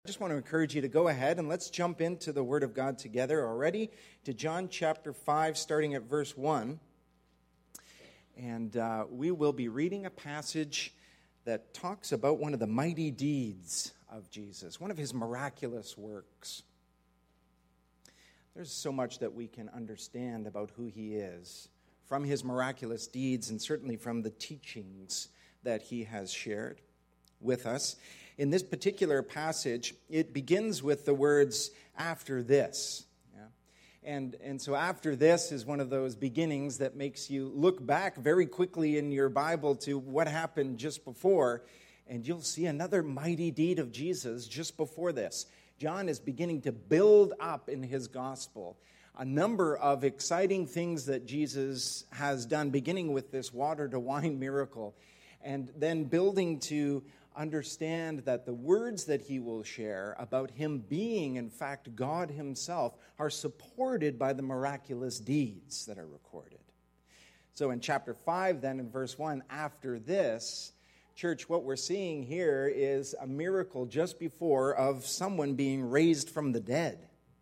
I just want to encourage you to go ahead and let's jump into the Word of God together already to John chapter 5, starting at verse 1. And we will be reading a passage that talks about one of the mighty deeds of Jesus, one of his miraculous works. There's so much that we can understand about who he is from his miraculous deeds and certainly from the teachings that he has shared with us. In this particular passage, it begins with the words, after this. And so after this is one of those beginnings that makes you look back very quickly in your Bible to what happened just before, and you'll see another mighty deed of Jesus just before this. John is beginning to build up in his gospel a number of exciting things that Jesus has done, beginning with this water-to-wine miracle, and then building to understand that the words that he will share about him being, in fact, God himself, are supported by the miraculous deeds that are recorded. So in chapter 5, then, in verse 1, after this, church, what we're seeing here is a miracle just before of someone being raised from the dead.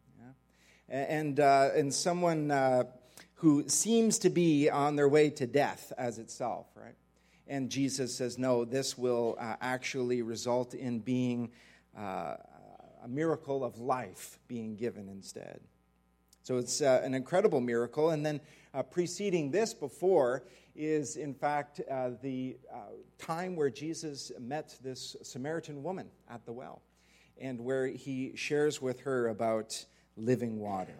And someone who seems to be on their way to death as itself, right? And Jesus says, no, this will actually result in being a miracle of life being given instead. So it's an incredible miracle. And then preceding this before is, in fact, the time where Jesus met this Samaritan woman at the well and where he shares with her about living water.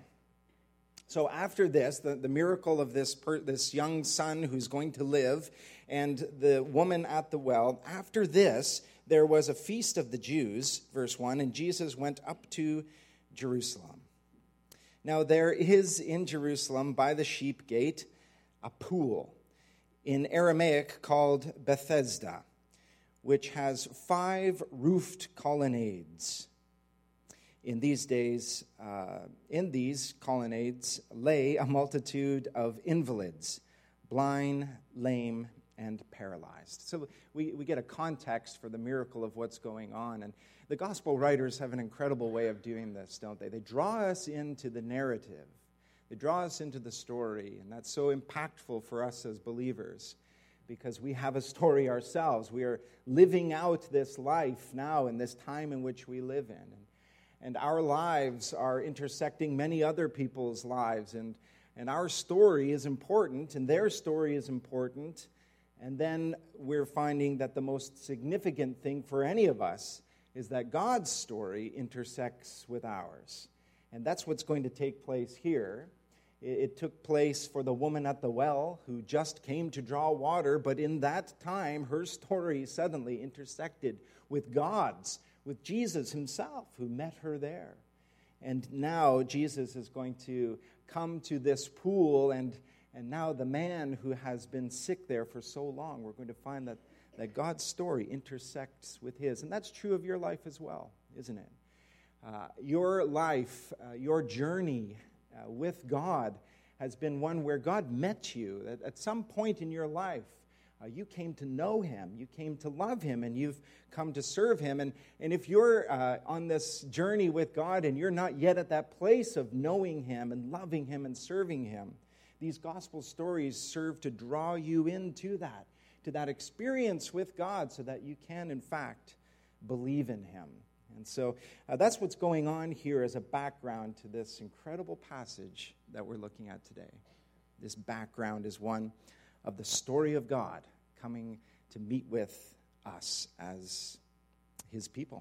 So after this, the miracle of this young son who's going to live and the woman at the well, after this, there was a feast of the Jews, verse 1, and Jesus went up to Jerusalem. Now there is in Jerusalem by the sheep gate a pool, in Aramaic called Bethesda, which has 5 roofed colonnades. In these days, in these colonnades lay a multitude of invalids, blind, lame, and paralyzed. So we get a context for the miracle of what's going on. And the gospel writers have an incredible way of doing this, don't they? They draw us into the narrative. They draw us into the story. And that's so impactful for us as believers because we have a story ourselves. We are living out this life now in this time in which we live in. And our lives are intersecting many other people's lives. And our story is important, and their story is important. And then we're finding that the most significant thing for any of us is that God's story intersects with ours. And that's what's going to take place here. It took place for the woman at the well who just came to draw water, but in that time, her story suddenly intersected with God's, with Jesus himself, who met her there. And now Jesus is going to come to this pool, and now the man who has been sick there for so long, we're going to find that God's story intersects with his. And that's true of your life as well, isn't it? Your life, your journey with God has been one where God met you. At some point in your life, you came to know him, you came to love him, and you've come to serve him. And if you're on this journey with God and you're not yet at that place of knowing him and loving him and serving him, these gospel stories serve to draw you into that, to that experience with God so that you can, in fact, believe in him. And so that's what's going on here as a background to this incredible passage that we're looking at today. This background is one of the story of God coming to meet with us as his people.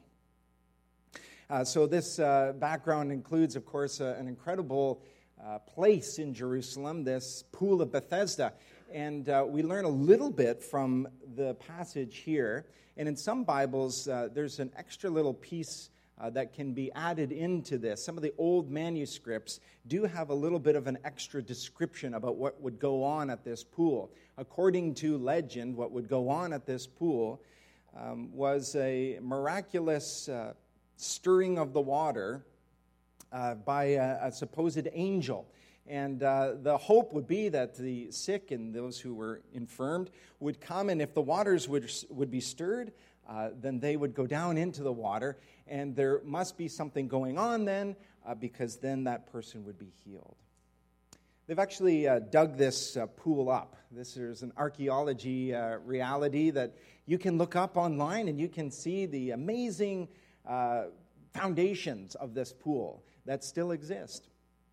So this background includes, of course, an incredible place in Jerusalem, this pool of Bethesda. And we learn a little bit from the passage here. And in some Bibles, there's an extra little piece that can be added into this. Some of the old manuscripts do have a little bit of an extra description about what would go on at this pool. According to legend, what would go on at this pool was a miraculous stirring of the water by a supposed angel. And the hope would be that the sick and those who were infirmed would come, and if the waters would be stirred, then they would go down into the water, and there must be something going on then, because then that person would be healed. They've actually dug this pool up. This is an archaeology reality that you can look up online, and you can see the amazing foundations of this pool that still exist.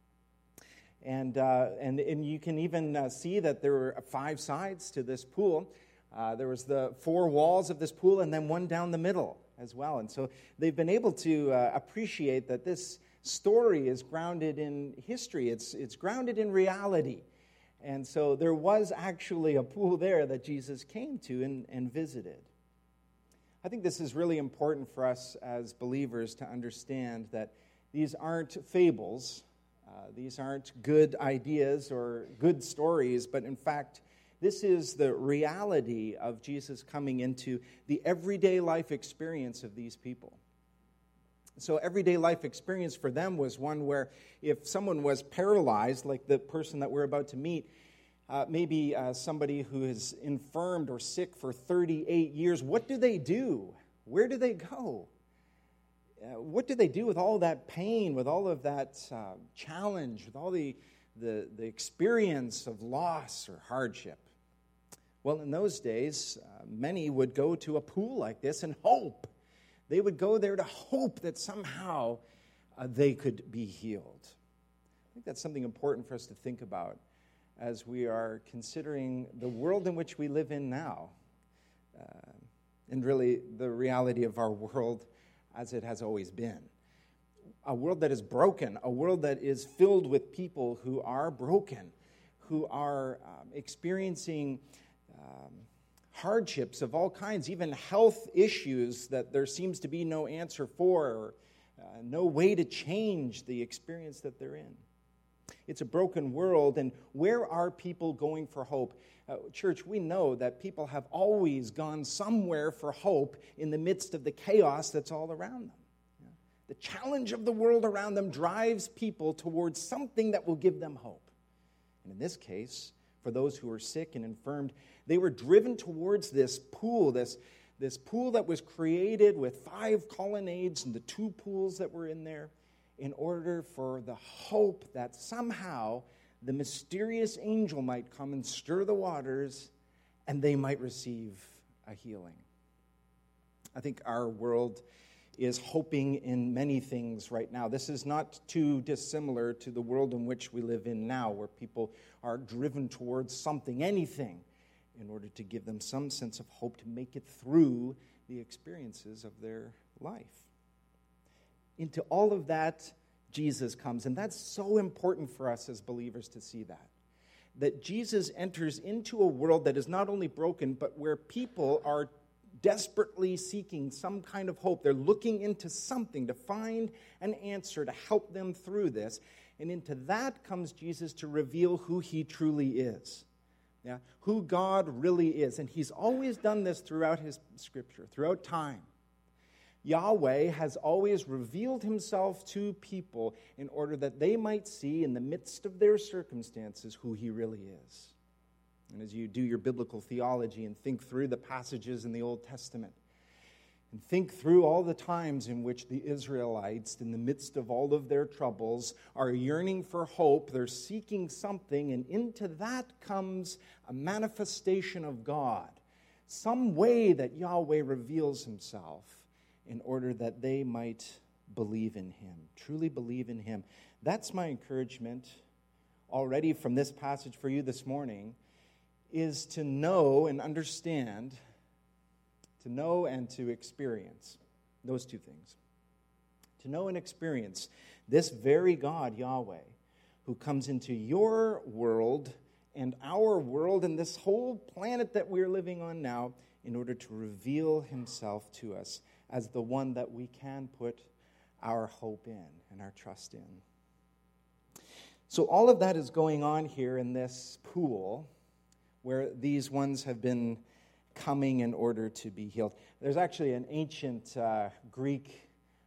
And you can even see that there were 5 sides to this pool. There was the 4 walls of this pool, and then one down the middle as well. And so they've been able to appreciate that this story is grounded in history. It's grounded in reality. And so there was actually a pool there that Jesus came to and visited. I think this is really important for us as believers to understand that these aren't fables. These aren't good ideas or good stories, but in fact, this is the reality of Jesus coming into the everyday life experience of these people. So everyday life experience for them was one where if someone was paralyzed, like the person that we're about to meet, maybe somebody who is infirmed or sick for 38 years, what do they do? Where do they go? What do they do with all that pain, with all of that challenge, with all the experience of loss or hardship? Well, in those days, many would go to a pool like this and hope. They would go there to hope that somehow they could be healed. I think that's something important for us to think about as we are considering the world in which we live in now, and really the reality of our world as it has always been. A world that is broken, a world that is filled with people who are broken, who are experiencing hardships of all kinds, even health issues that there seems to be no answer for, or no way to change the experience that they're in. It's a broken world, and where are people going for hope? Church, we know that people have always gone somewhere for hope in the midst of the chaos that's all around them. The challenge of the world around them drives people towards something that will give them hope. And in this case, for those who are sick and infirmed, they were driven towards this pool, this pool that was created with 5 colonnades and the 2 pools that were in there, in order for the hope that somehow the mysterious angel might come and stir the waters and they might receive a healing. I think our world is hoping in many things right now. This is not too dissimilar to the world in which we live in now, where people are driven towards something, anything, in order to give them some sense of hope to make it through the experiences of their life. Into all of that, Jesus comes, and that's so important for us as believers to see that Jesus enters into a world that is not only broken, but where people are desperately seeking some kind of hope. They're looking into something to find an answer to help them through this, and into that comes Jesus to reveal who he truly is. Yeah, who God really is. And he's always done this throughout his scripture, throughout time. Yahweh has always revealed himself to people in order that they might see in the midst of their circumstances who he really is. And as you do your biblical theology and think through the passages in the Old Testament, and think through all the times in which the Israelites, in the midst of all of their troubles, are yearning for hope. They're seeking something, and into that comes a manifestation of God, some way that Yahweh reveals himself in order that they might believe in him, truly believe in him. That's my encouragement already from this passage for you this morning, is to know and understand, to know and to experience those 2 things. To know and experience this very God, Yahweh, who comes into your world and our world and this whole planet that we're living on now in order to reveal himself to us as the one that we can put our hope in and our trust in. So all of that is going on here in this pool where these ones have been coming in order to be healed. There's actually an ancient Greek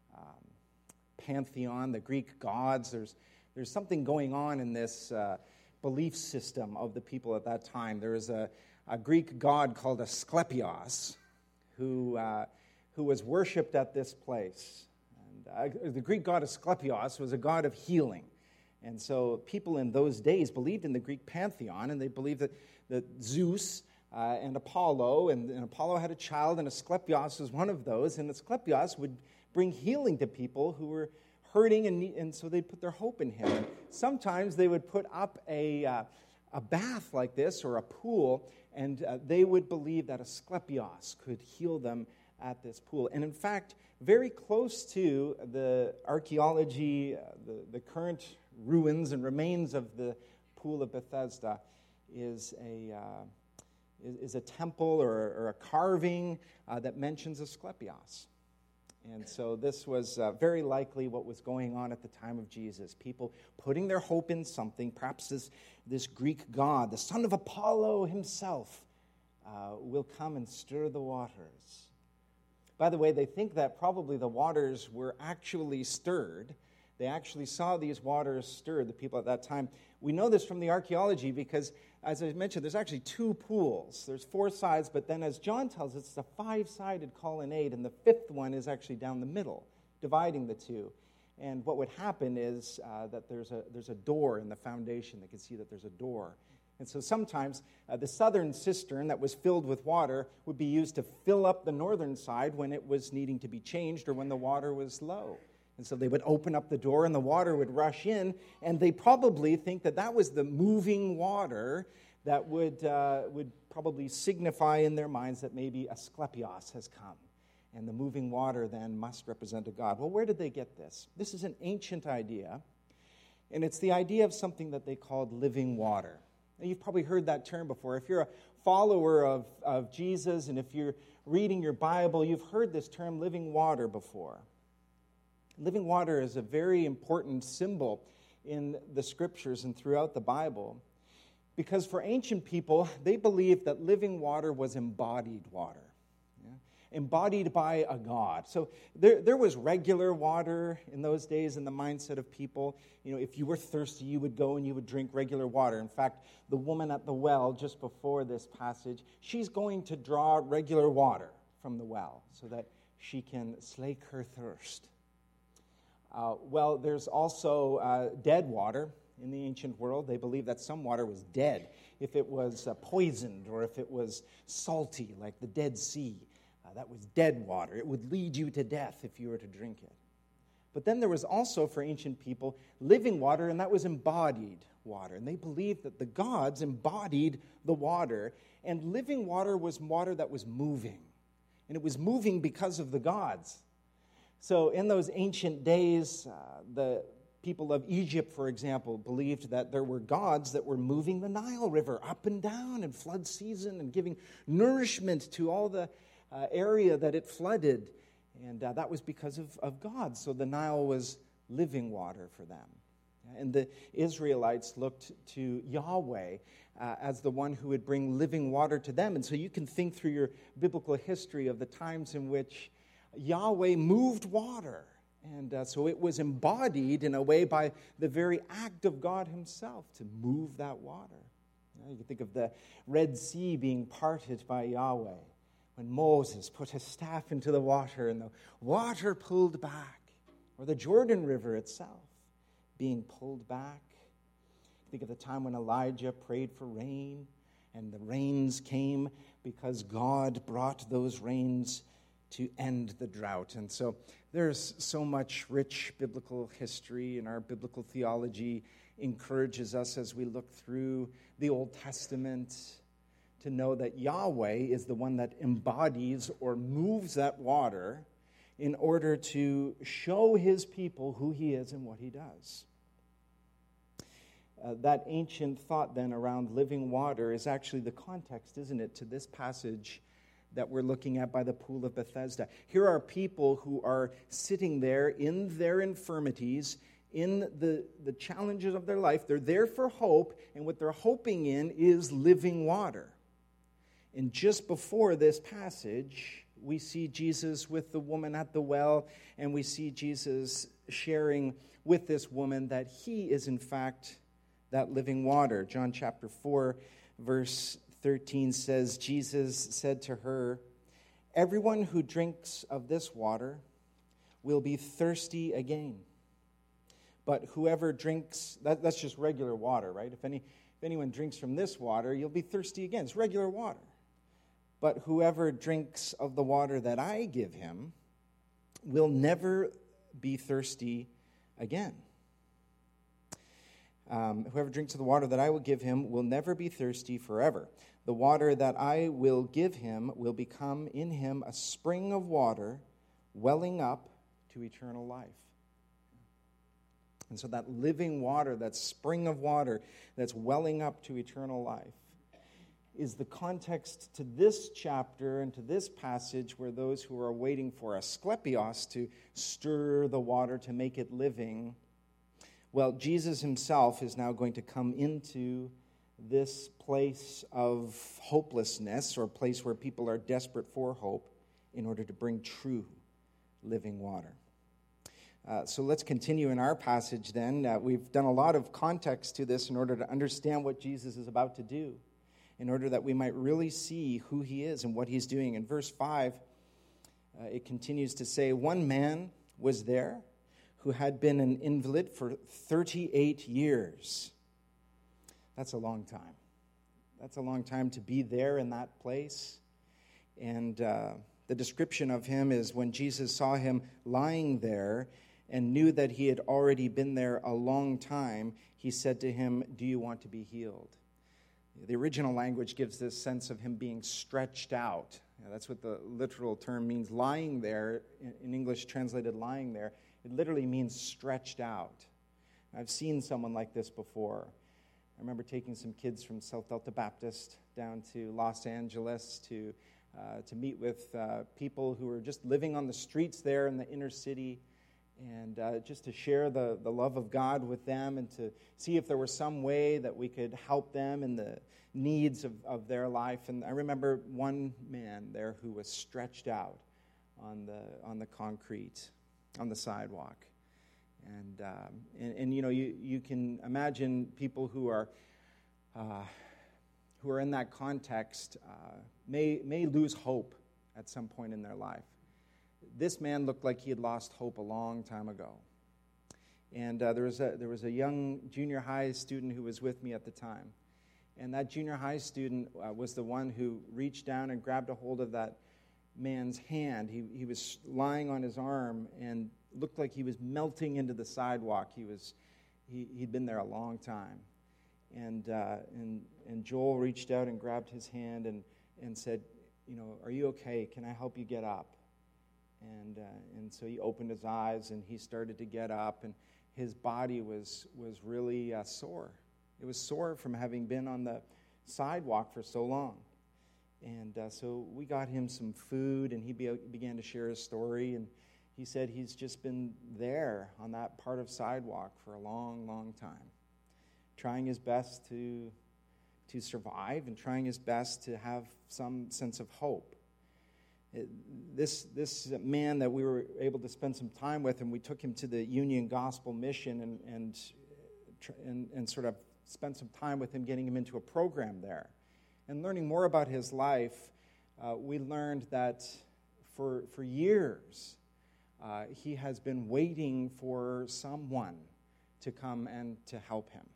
pantheon, the Greek gods. There's something going on in this belief system of the people at that time. There is a Greek god called Asclepios who was worshipped at this place. And the Greek god Asclepios was a god of healing. And so people in those days believed in the Greek pantheon, and they believed that Zeus and Apollo, and Apollo had a child, and Asclepios was one of those, and Asclepios would bring healing to people who were hurting, and so they put their hope in him. And sometimes they would put up a bath like this, or a pool, and they would believe that Asclepios could heal them at this pool. And in fact, very close to the archaeology, the current ruins and remains of the Pool of Bethesda is a temple or a carving that mentions Asclepios. And so this was very likely what was going on at the time of Jesus. People putting their hope in something, perhaps this Greek god, the son of Apollo himself, will come and stir the waters. By the way, they think that probably the waters were actually stirred. They actually saw these waters stirred, the people at that time. We know this from the archaeology because, as I mentioned, there's actually two pools. There's four sides, but then as John tells us, it's a five-sided colonnade, and the fifth one is actually down the middle, dividing the two. And what would happen is that there's a door in the foundation. They can see that there's a door. And so sometimes the southern cistern that was filled with water would be used to fill up the northern side when it was needing to be changed or when the water was low. And so they would open up the door and the water would rush in, and they probably think that was the moving water that would probably signify in their minds that maybe Asclepios has come. And the moving water then must represent a god. Well, where did they get this? This is an ancient idea, and it's the idea of something that they called living water. Now, you've probably heard that term before. If you're a follower of Jesus and if you're reading your Bible, you've heard this term living water before. Living water is a very important symbol in the Scriptures and throughout the Bible because for ancient people, they believed that living water was embodied water. Embodied by a god. So there was regular water in those days in the mindset of people. If you were thirsty, you would go and you would drink regular water. In fact, the woman at the well just before this passage, she's going to draw regular water from the well so that she can slake her thirst. Well, there's also dead water in the ancient world. They believed that some water was dead if it was poisoned or if it was salty, like the Dead Sea. That was dead water. It would lead you to death if you were to drink it. But then there was also, for ancient people, living water, and that was embodied water. And they believed that the gods embodied the water, and living water was water that was moving. And it was moving because of the gods. So in those ancient days, the people of Egypt, for example, believed that there were gods that were moving the Nile River up and down in flood season and giving nourishment to all the area that it flooded, and that was because of God. So the Nile was living water for them. And the Israelites looked to Yahweh as the one who would bring living water to them. And so you can think through your biblical history of the times in which Yahweh moved water. And so it was embodied in a way by the very act of God himself to move that water. You can think of the Red Sea being parted by Yahweh, when Moses put his staff into the water and the water pulled back, or the Jordan River itself being pulled back. Think of the time when Elijah prayed for rain, and the rains came because God brought those rains to end the drought. And so there's so much rich biblical history, and our biblical theology encourages us as we look through the Old Testament to know that Yahweh is the one that embodies or moves that water in order to show his people who he is and what he does. That ancient thought then around living water is actually the context, isn't it, to this passage that we're looking at by the Pool of Bethesda. Here are people who are sitting there in their infirmities, in the challenges of their life. They're there for hope, and what they're hoping in is living water. And just before this passage, we see Jesus with the woman at the well, and we see Jesus sharing with this woman that he is, in fact, that living water. John chapter 4, verse 13 says, Jesus said to her, "Everyone who drinks of this water will be thirsty again. But whoever drinks," that's just regular water, right? If anyone drinks from this water, you'll be thirsty again. It's regular water. "But whoever drinks of the water that I give him will never be thirsty again. Whoever drinks of the water that I will give him will never be thirsty forever. The water that I will give him will become in him a spring of water welling up to eternal life." And so that living water, that spring of water that's welling up to eternal life, is the context to this chapter and to this passage, where those who are waiting for Asklepios to stir the water to make it living, well, Jesus himself is now going to come into this place of hopelessness, or a place where people are desperate for hope, in order to bring true living water. So let's continue in our passage then. We've done a lot of context to this in order to understand what Jesus is about to do, in order that we might really see who he is and what he's doing. In verse 5, it continues to say, "One man was there who had been an invalid for 38 years. That's a long time. That's a long time to be there in that place. And the description of him is, when Jesus saw him lying there and knew that he had already been there a long time, he said to him, 'Do you want to be healed?'" The original language gives this sense of him being stretched out. That's what the literal term means. Lying there, in English translated lying there, it literally means stretched out. I've seen someone like this before. I remember taking some kids from South Delta Baptist down to Los Angeles to meet with people who were just living on the streets there in the inner city, and just to share the love of God with them, and to see if there was some way that we could help them in the needs of their life. And I remember one man there who was stretched out on the concrete, on the sidewalk. And you know, you can imagine people who are in that context may lose hope at some point in their life. This man looked like he had lost hope a long time ago. And there was a young junior high student who was with me at the time. And that junior high student was the one who reached down and grabbed a hold of that man's hand. He was lying on his arm and looked like he was melting into the sidewalk. He'd been there a long time. And Joel reached out and grabbed his hand and said, "You know, are you okay? Can I help you get up?" And so he opened his eyes and he started to get up, and his body was really sore. It was sore from having been on the sidewalk for so long. And so we got him some food, and he began to share his story. And he said he's just been there on that part of sidewalk for a long, long time, trying his best to survive and trying his best to have some sense of hope. This man that we were able to spend some time with, and we took him to the Union Gospel Mission and sort of spent some time with him, getting him into a program there. And learning more about his life, we learned that for years he has been waiting for someone to come and to help him.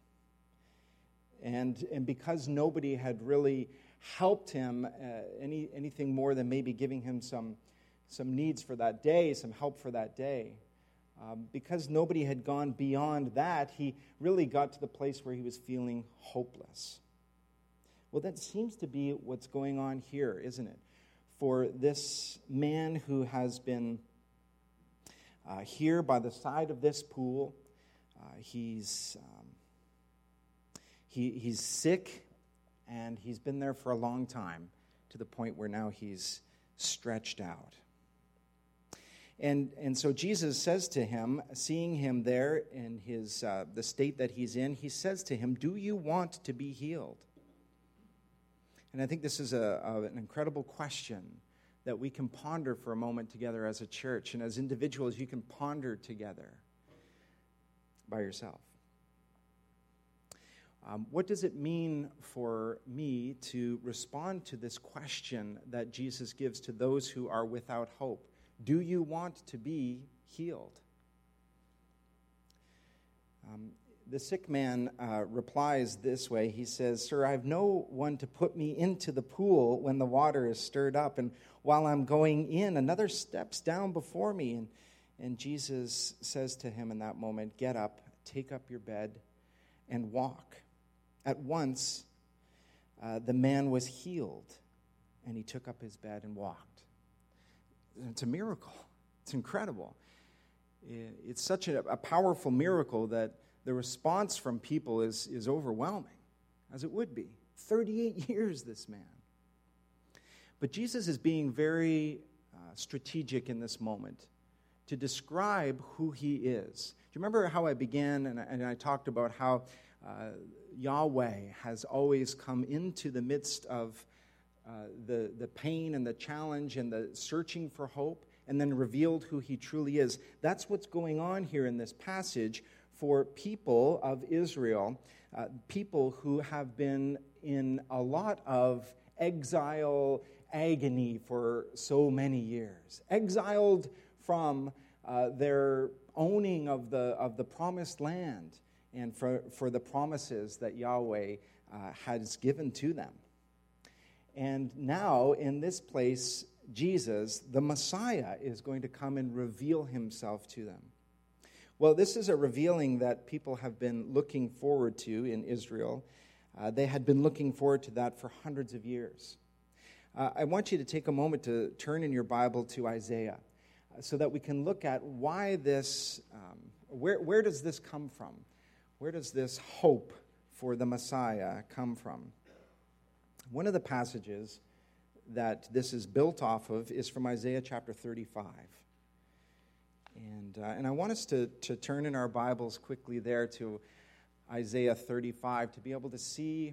And because nobody had really helped him anything more than maybe giving him some needs for that day, some help for that day, because nobody had gone beyond that, he really got to the place where he was feeling hopeless. Well, that seems to be what's going on here, isn't it? For this man who has been here by the side of this pool, he's sick, and he's been there for a long time, to the point where now he's stretched out. And so Jesus says to him, seeing him there in his the state that he's in, he says to him, "Do you want to be healed?" And I think this is an incredible question that we can ponder for a moment together as a church. And as individuals, you can ponder together by yourself. What does it mean for me to respond to this question that Jesus gives to those who are without hope? Do you want to be healed. The sick man replies this way. He says, "Sir, I have no one to put me into the pool when the water is stirred up, and while I'm going in, another steps down before me." And Jesus says to him in that moment, "Get up, take up your bed, and walk." At once, the man was healed, and he took up his bed and walked. It's a miracle. It's incredible. It's such a powerful miracle that the response from people is overwhelming, as it would be. 38 years, this man. But Jesus is being very strategic in this moment to describe who he is. Do you remember how I began and I talked about how Yahweh has always come into the midst of the pain and the challenge and the searching for hope, and then revealed who he truly is? That's what's going on here in this passage for people of Israel, people who have been in a lot of exile agony for so many years, exiled from their owning of the promised land and for the promises that Yahweh has given to them. And now, in this place, Jesus, the Messiah, is going to come and reveal himself to them. Well, this is a revealing that people have been looking forward to in Israel. They had been looking forward to that for hundreds of years. I want you to take a moment to turn in your Bible to Isaiah so that we can look at why this, where does this come from? Where does this hope for the Messiah come from? One of the passages that this is built off of is from Isaiah chapter 35. And I want us to turn in our Bibles quickly there to Isaiah 35 to be able to see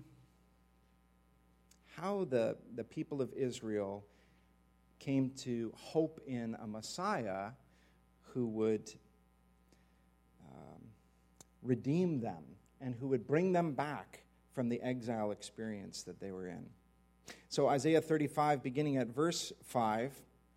how the people of Israel came to hope in a Messiah who would redeem them and who would bring them back from the exile experience that they were in. So Isaiah 35, beginning at verse 5,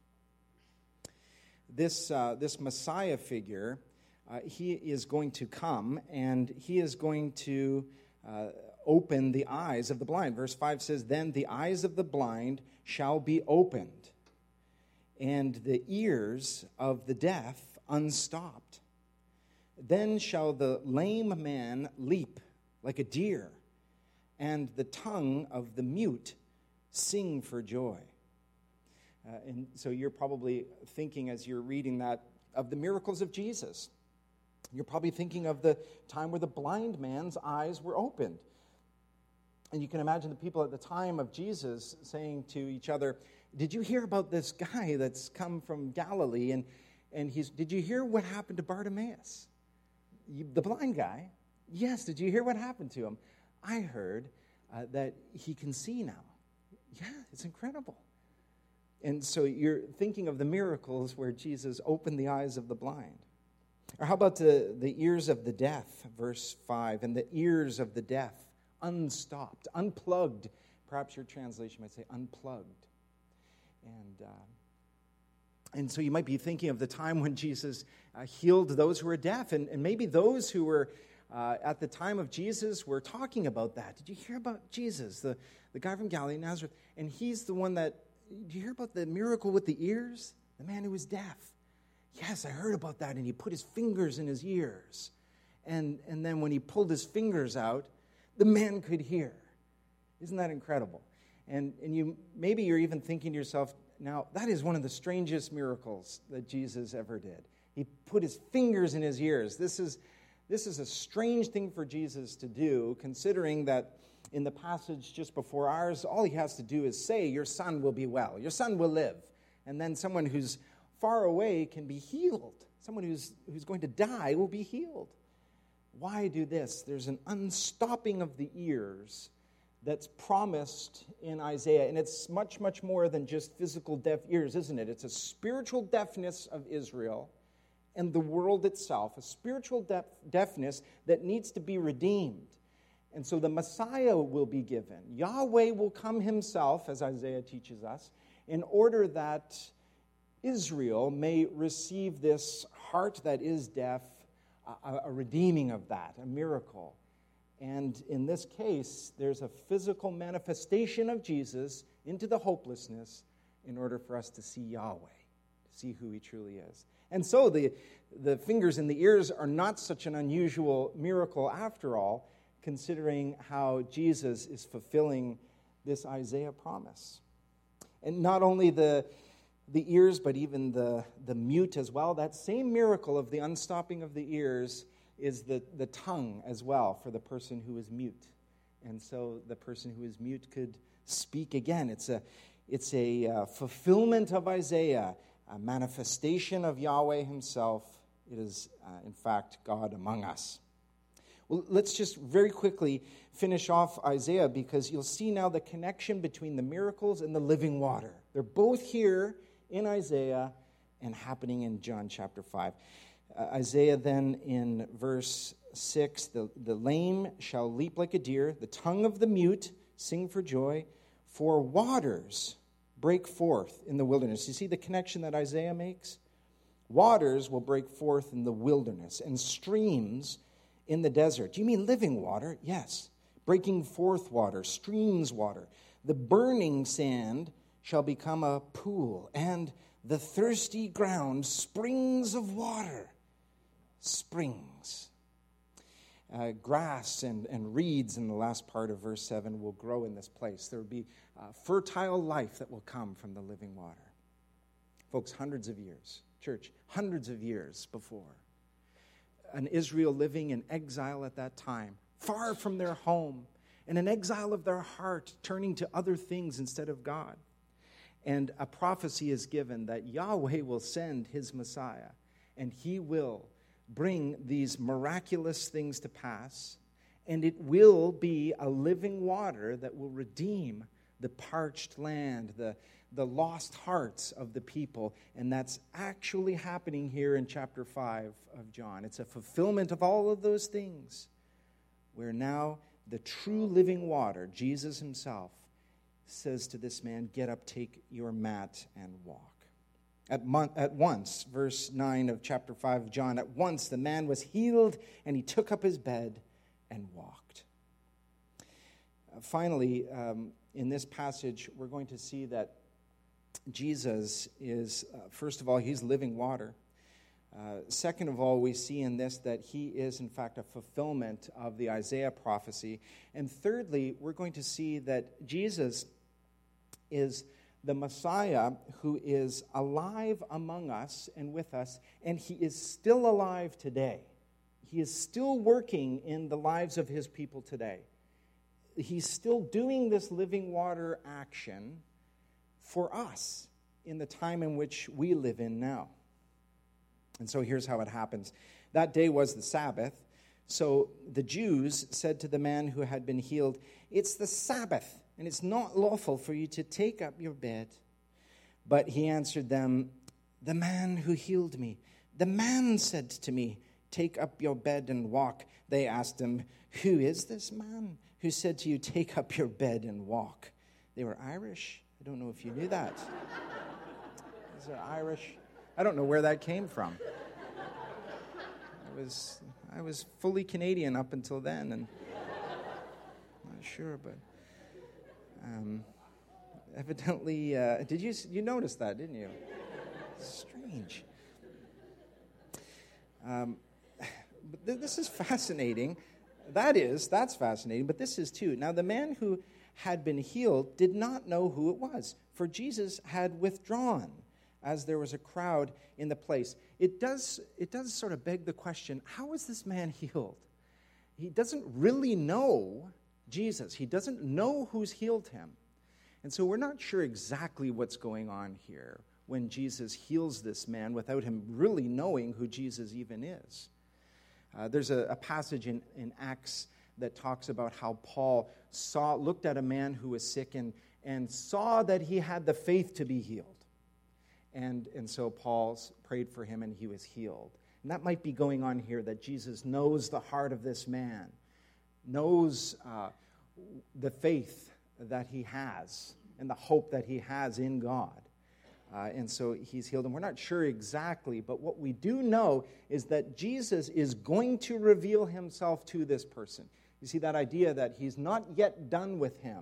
this Messiah figure, he is going to come, and he is going to open the eyes of the blind. Verse 5 says, "Then the eyes of the blind shall be opened, and the ears of the deaf unstopped. Then shall the lame man leap like a deer, and the tongue of the mute sing for joy." And so you're probably thinking, as you're reading that, of the miracles of Jesus. You're probably thinking of the time where the blind man's eyes were opened. And you can imagine the people at the time of Jesus saying to each other, "Did you hear about this guy that's come from Galilee? And did you hear what happened to Bartimaeus? The blind guy? Yes, did you hear what happened to him? I heard that he can see now." Yeah, it's incredible. And so you're thinking of the miracles where Jesus opened the eyes of the blind. Or how about the ears of the deaf, verse 5, "And the ears of the deaf unstopped," unplugged. Perhaps your translation might say unplugged. And so you might be thinking of the time when Jesus healed those who were deaf, and maybe those who were at the time of Jesus were talking about that. Did you hear about Jesus, the guy from Galilee, Nazareth? And he's the one that, did you hear about the miracle with the ears? The man who was deaf. Yes, I heard about that, and he put his fingers in his ears. And then when he pulled his fingers out, the man could hear. Isn't that incredible? And maybe you're even thinking to yourself, now, that is one of the strangest miracles that Jesus ever did. He put his fingers in his ears. This is a strange thing for Jesus to do, considering that in the passage just before ours, all he has to do is say, "Your son will be well. Your son will live." And then someone who's far away can be healed. Someone who's going to die will be healed. Why do this? There's an unstopping of the ears that's promised in Isaiah. And it's much, much more than just physical deaf ears, isn't it? It's a spiritual deafness of Israel and the world itself, a spiritual deafness that needs to be redeemed. And so the Messiah will be given. Yahweh will come himself, as Isaiah teaches us, in order that Israel may receive this heart that is deaf, a redeeming of that, a miracle. And in this case, there's a physical manifestation of Jesus into the hopelessness in order for us to see Yahweh, to see who he truly is. And so the fingers in the ears are not such an unusual miracle after all, considering how Jesus is fulfilling this Isaiah promise. And not only the ears, but even the mute as well. That same miracle of the unstopping of the ears is the tongue as well for the person who is mute. And so the person who is mute could speak again. It's a fulfillment of Isaiah, a manifestation of Yahweh himself. It is, in fact, God among us. Well, let's just very quickly finish off Isaiah, because you'll see now the connection between the miracles and the living water. They're both here in Isaiah and happening in John chapter 5. Isaiah then in verse 6, the lame shall leap like a deer, the tongue of the mute sing for joy, for waters break forth in the wilderness. You see the connection that Isaiah makes? Waters will break forth in the wilderness, and streams in the desert. Do you mean living water? Yes. Breaking forth water, streams water. The burning sand shall become a pool, and the thirsty ground springs of water. Springs. Grass and reeds in the last part of verse 7 will grow in this place. There will be fertile life that will come from the living water. Folks, hundreds of years, church, hundreds of years before, an Israel living in exile at that time, far from their home, and an exile of their heart, turning to other things instead of God. And a prophecy is given that Yahweh will send his Messiah, and he will bring these miraculous things to pass, and it will be a living water that will redeem the parched land, the lost hearts of the people. And that's actually happening here in chapter 5 of John. It's a fulfillment of all of those things, where now the true living water, Jesus himself, says to this man, get up, take your mat, and walk. At once, verse 9 of chapter 5 of John, at once the man was healed, and he took up his bed and walked. Finally, in this passage, we're going to see that Jesus is, first of all, he's living water. Second of all, we see in this that he is, in fact, a fulfillment of the Isaiah prophecy. And thirdly, we're going to see that Jesus is the Messiah who is alive among us and with us, and he is still alive today. He is still working in the lives of his people today. He's still doing this living water action for us in the time in which we live in now. And so here's how it happens. That day was the Sabbath. So the Jews said to the man who had been healed, it's the Sabbath, and it's not lawful for you to take up your bed. But he answered them, the man who healed me, the man said to me, take up your bed and walk. They asked him, who is this man who said to you, take up your bed and walk? They were Irish. I don't know if you knew that. These are Irish. I don't know where that came from. I was fully Canadian up until then, and I'm not sure, but evidently, did you notice that, didn't you? Strange. But this is fascinating. That's fascinating, but this is too. Now, the man who had been healed did not know who it was, for Jesus had withdrawn as there was a crowd in the place. It does sort of beg the question, how is this man healed? He doesn't really know Jesus. He doesn't know who's healed him. And so we're not sure exactly what's going on here when Jesus heals this man without him really knowing who Jesus even is. There's a passage in Acts that talks about how Paul looked at a man who was sick and saw that he had the faith to be healed. And so Paul prayed for him and he was healed. And that might be going on here, that Jesus knows the heart of this man, knows the faith that he has and the hope that he has in God. And so he's healed him. We're not sure exactly, but what we do know is that Jesus is going to reveal himself to this person. You see that idea that he's not yet done with him.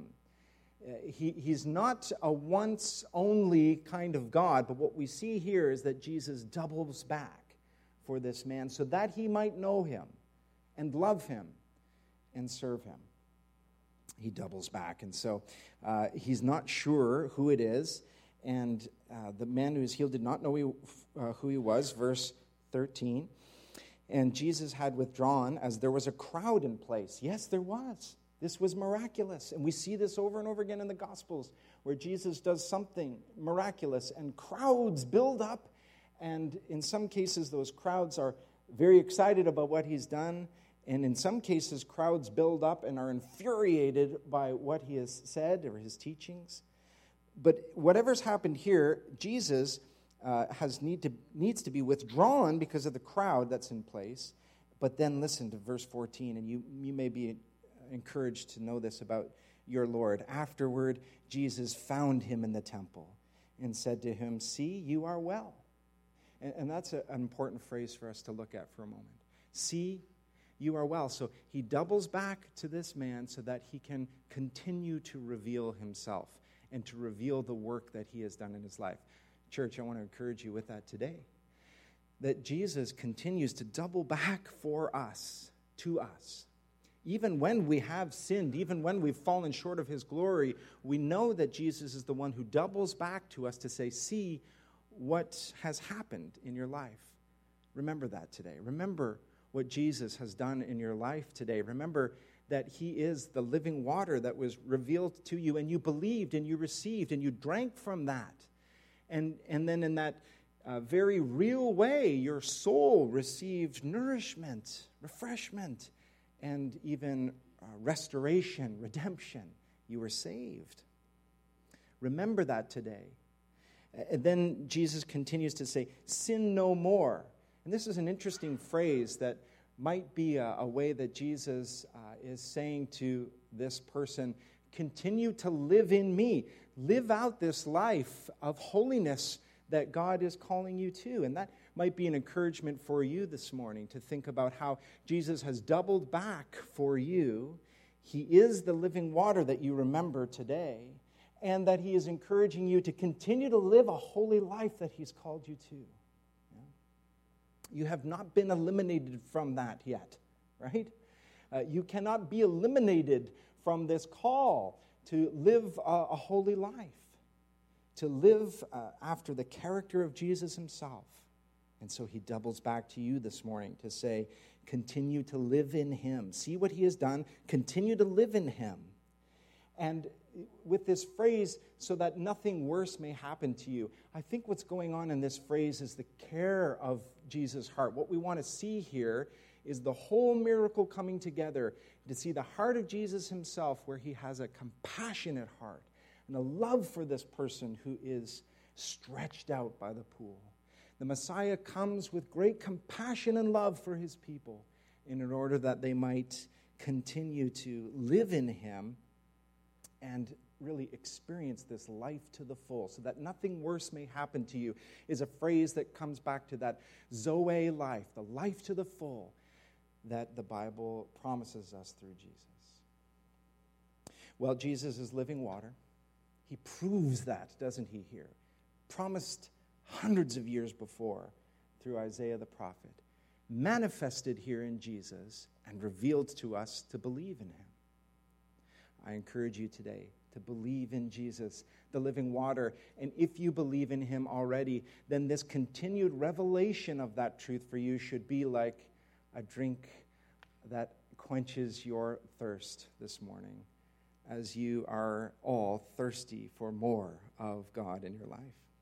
He's not a once-only kind of God, but what we see here is that Jesus doubles back for this man so that he might know him and love him and serve him. He doubles back, and so he's not sure who it is. And the man who was healed did not know who he was, verse 13. And Jesus had withdrawn as there was a crowd in place. Yes, there was. This was miraculous. And we see this over and over again in the Gospels, where Jesus does something miraculous and crowds build up. And in some cases, those crowds are very excited about what he's done. And in some cases, crowds build up and are infuriated by what he has said or his teachings. But whatever's happened here, Jesus needs to be withdrawn because of the crowd that's in place. But then listen to verse 14, and you may be encouraged to know this about your Lord. Afterward, Jesus found him in the temple and said to him, "See, you are well." And that's an important phrase for us to look at for a moment. See, you are well. So he doubles back to this man so that he can continue to reveal himself and to reveal the work that he has done in his life. Church, I want to encourage you with that today, that Jesus continues to double back for us, to us. Even when we have sinned, even when we've fallen short of his glory, we know that Jesus is the one who doubles back to us to say, see what has happened in your life. Remember that today. Remember what Jesus has done in your life today. Remember that he is the living water that was revealed to you, and you believed, and you received, and you drank from that. And then in that very real way, your soul received nourishment, refreshment, and even restoration, redemption. You were saved. Remember that today. And then Jesus continues to say, sin no more. And this is an interesting phrase that might be a way that Jesus is saying to this person, continue to live in me. Live out this life of holiness that God is calling you to. And that might be an encouragement for you this morning to think about how Jesus has doubled back for you. He is the living water that you remember today, and that he is encouraging you to continue to live a holy life that he's called you to. You have not been eliminated from that yet, right? You cannot be eliminated from this call to live a holy life, to live after the character of Jesus himself. And so he doubles back to you this morning to say, continue to live in him. See what he has done. Continue to live in him. And with this phrase, so that nothing worse may happen to you, I think what's going on in this phrase is the care of Jesus' heart. What we want to see here is the whole miracle coming together, to see the heart of Jesus himself, where he has a compassionate heart and a love for this person who is stretched out by the pool. The Messiah comes with great compassion and love for his people, in order that they might continue to live in him and really experience this life to the full, so that nothing worse may happen to you, is a phrase that comes back to that Zoe life, the life to the full that the Bible promises us through Jesus. Well, Jesus is living water. He proves that, doesn't he, here? Promised hundreds of years before through Isaiah the prophet, manifested here in Jesus and revealed to us to believe in him. I encourage you today to believe in Jesus, the living water. And if you believe in him already, then this continued revelation of that truth for you should be like a drink that quenches your thirst this morning, as you are all thirsty for more of God in your life.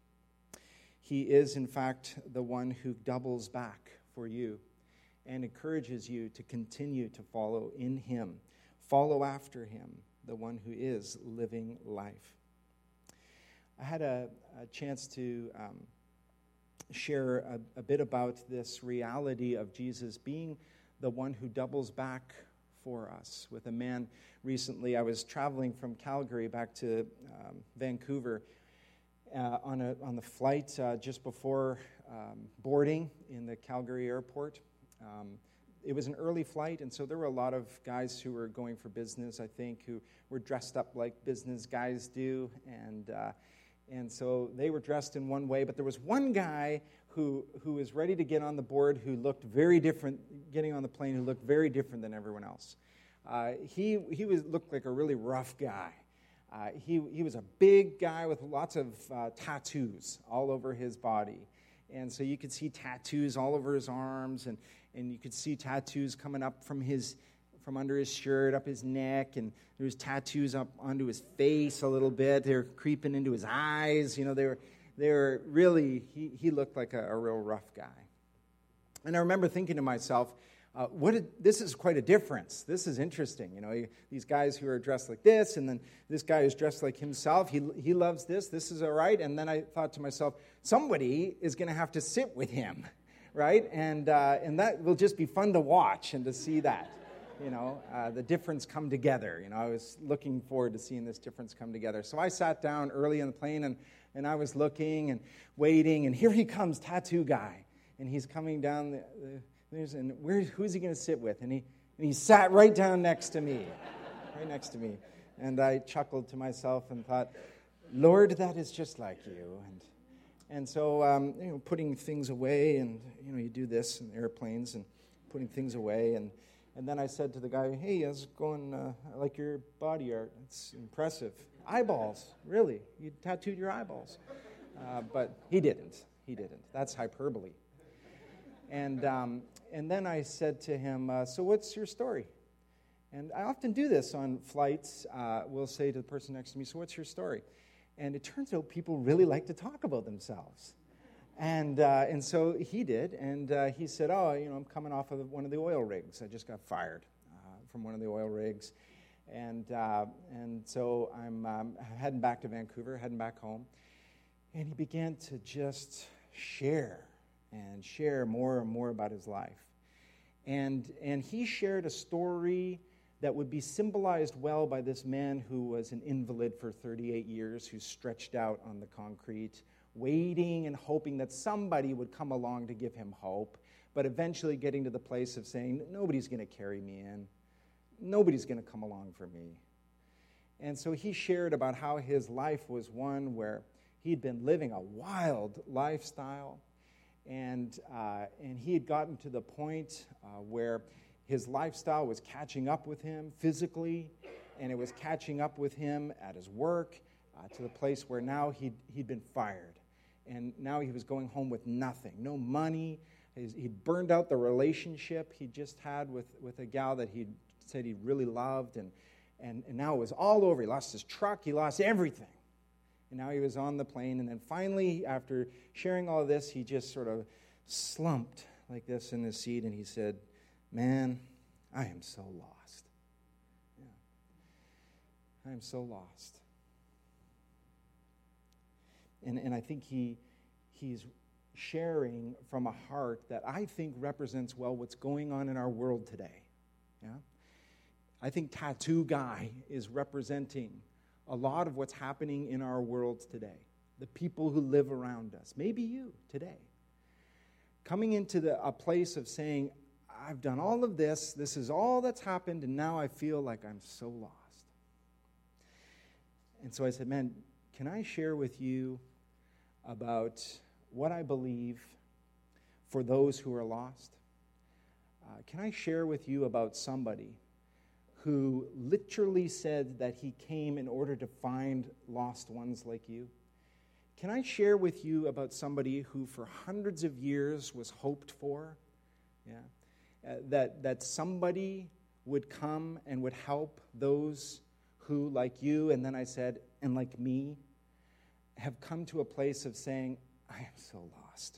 He is, in fact, the one who doubles back for you and encourages you to continue to follow in him, follow after him, the one who is living life. I had a chance to share a bit about this reality of Jesus being the one who doubles back for us with a man. Recently, I was traveling from Calgary back to Vancouver, on the flight just before boarding in the Calgary airport. It was an early flight, and so there were a lot of guys who were going for business, I think, who were dressed up like business guys do, and so they were dressed in one way. But there was one guy who was ready to get on the board who looked very different, getting on the plane, who looked very different than everyone else. He looked like a really rough guy. He was a big guy with lots of tattoos all over his body. And so you could see tattoos all over his arms, and you could see tattoos coming up from under his shirt, up his neck, and there was tattoos up onto his face a little bit. They were creeping into his eyes. You know, they were really, he looked like a real rough guy. And I remember thinking to myself, this is quite a difference. This is interesting. You know, these guys who are dressed like this, and then this guy is dressed like himself. He loves this. This is all right. And then I thought to myself, somebody is going to have to sit with him, right? And that will just be fun to watch and to see that, you know, the difference come together. You know, I was looking forward to seeing this difference come together. So I sat down early in the plane, and I was looking and waiting, and here he comes, tattoo guy, and he's coming down the and who's he going to sit with? And he sat right down next to me, right next to me. And I chuckled to myself and thought, Lord, that is just like you. And so, you know, putting things away, and, you know, you do this in airplanes and putting things away. And then I said to the guy, hey, how's it going? I like your body art. It's impressive. Eyeballs, really. You tattooed your eyeballs. But he didn't. That's hyperbole. And then I said to him, so what's your story? And I often do this on flights. We'll say to the person next to me, so what's your story? And it turns out people really like to talk about themselves. And so he did, and he said, oh, you know, I'm coming off of one of the oil rigs. I just got fired from one of the oil rigs. And so I'm heading back to Vancouver, heading back home. And he began to just share more and more about his life. And he shared a story that would be symbolized well by this man who was an invalid for 38 years, who stretched out on the concrete, waiting and hoping that somebody would come along to give him hope, but eventually getting to the place of saying, nobody's going to carry me in. Nobody's going to come along for me. And so he shared about how his life was one where he'd been living a wild lifestyle, and he had gotten to the point where his lifestyle was catching up with him physically, and it was catching up with him at his work to the place where now he'd been fired. And now he was going home with nothing, no money. He'd burned out the relationship he just had with a gal that he'd said he really loved, and now it was all over. He lost his truck, he lost everything. And now he was on the plane, and then finally, after sharing all of this, he just sort of slumped like this in his seat, and he said, man, I am so lost. Yeah. I am so lost. And I think he's sharing from a heart that I think represents well what's going on in our world today. Yeah? I think Tattoo Guy is representing a lot of what's happening in our world today. The people who live around us. Maybe you today. Coming into a place of saying, I've done all of this. This is all that's happened, and now I feel like I'm so lost. And so I said, man, can I share with you about what I believe for those who are lost? Can I share with you about somebody who literally said that he came in order to find lost ones like you? Can I share with you about somebody who for hundreds of years was hoped for? Yeah, that somebody would come and would help those who, like you, and then I said, and like me, have come to a place of saying, I am so lost.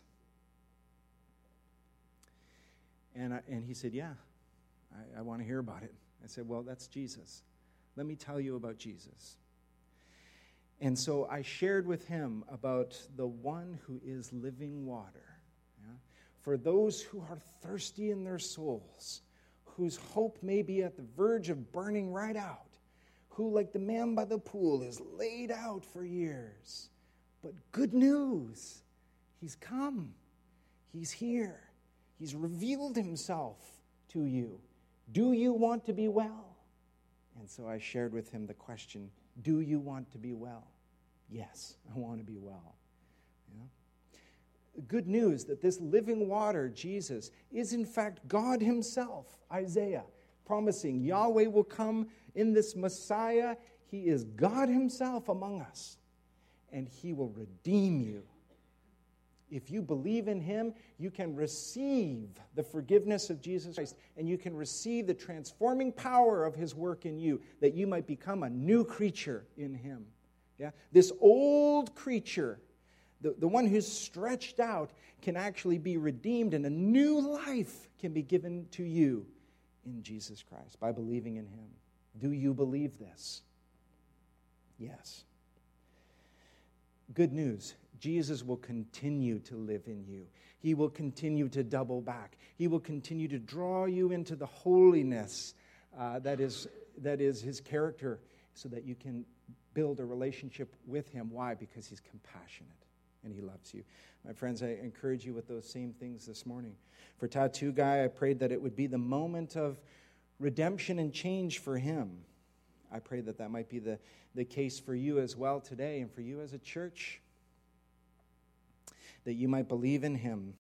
And he said, yeah, I want to hear about it. I said, well, that's Jesus. Let me tell you about Jesus. And so I shared with him about the one who is living water. Yeah? For those who are thirsty in their souls, whose hope may be at the verge of burning right out, who, like the man by the pool, is laid out for years, But good news, he's come. He's here. He's revealed himself to you. Do you want to be well? And so I shared with him the question, do you want to be well? Yes, I want to be well. Good news that this living water, Jesus, is in fact God himself. Isaiah promising Yahweh will come in this Messiah. He is God himself among us, and he will redeem you. If you believe in him, you can receive the forgiveness of Jesus Christ, and you can receive the transforming power of his work in you, that you might become a new creature in him. Yeah? This old creature, the one who's stretched out, can actually be redeemed, and a new life can be given to you in Jesus Christ by believing in him. Do you believe this? Yes. Good news. Jesus will continue to live in you. He will continue to double back. He will continue to draw you into the holiness that is his character, so that you can build a relationship with him. Why? Because he's compassionate and he loves you. My friends, I encourage you with those same things this morning. For Tattoo Guy, I prayed that it would be the moment of redemption and change for him. I pray that that might be the case for you as well today, and for you as a church, that you might believe in him